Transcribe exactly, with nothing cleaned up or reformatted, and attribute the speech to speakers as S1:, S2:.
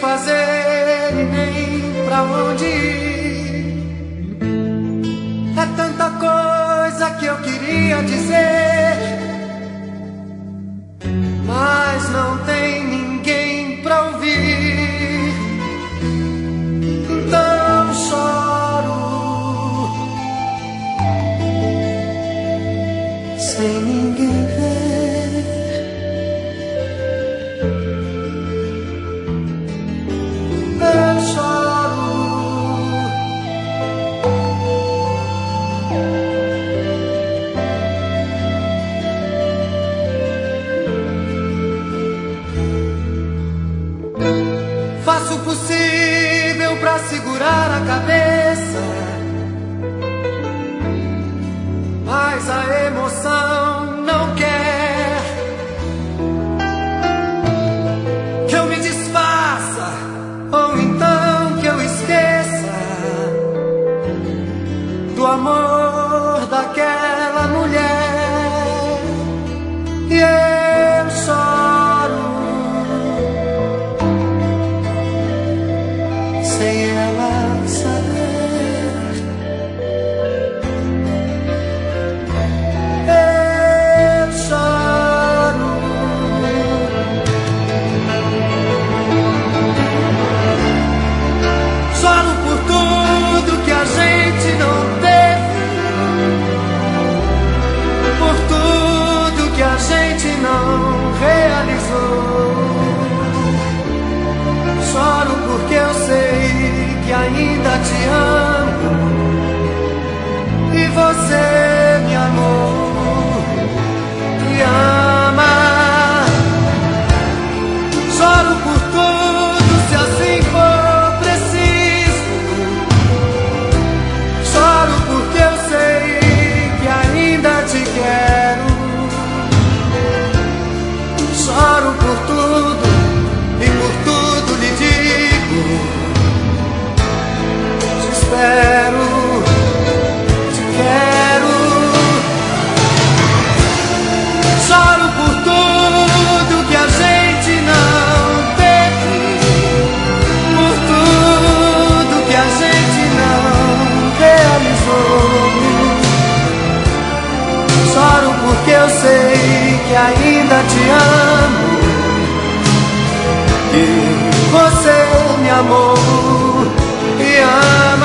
S1: fazer e nem pra onde ir. É tanta coisa que eu queria dizer, mas não tem ninguém pra ouvir. Então choro sem ninguém ver. Eu choro faço o possível pra segurar a cabeça, mas a emoção não quer que eu me desfaça, ou então que eu esqueça do amor daquela mulher. E eu choro sem ela saber. Eu choro choro por tudo que a gente não teve, por tudo que a gente não realizou. Choro porque eu sei que ainda te amo e você me amou e ama. Choro por tudo, se assim for preciso. Choro porque eu sei que ainda te quero. Choro por tudo e por tudo lhe digo: te espero, te quero. Choro por tudo que a gente não teve, por tudo que a gente não realizou. Choro porque eu sei que ainda te amo e você me amou e ama.